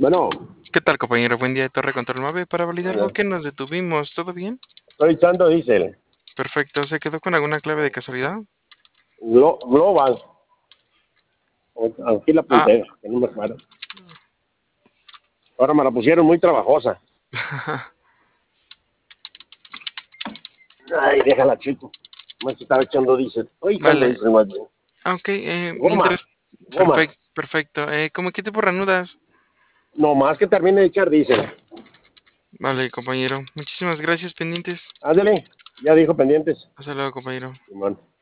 Bueno, ¿Qué tal, compañero? Buen día de Torre Control 9 para validar bueno, por qué nos detuvimos. ¿Todo bien? estoy echando diésel. Perfecto. ¿Se quedó con alguna clave de casualidad? Global. Aquí la Ah, apunté, que no me acuerdo. Ahora me la pusieron muy trabajosa. Ay, déjala, chico. Más que estaba echando diésel. Estoy echando vale. diésel más bien. Ok, Goma, mientras... goma. Perfecto, perfecto. ¿Cómo qué tipo ranudas? No más que termine de echar diésel. Vale, compañero. Muchísimas gracias, pendientes. Ándale, ya dijo pendientes. Hasta luego, compañero. Simón.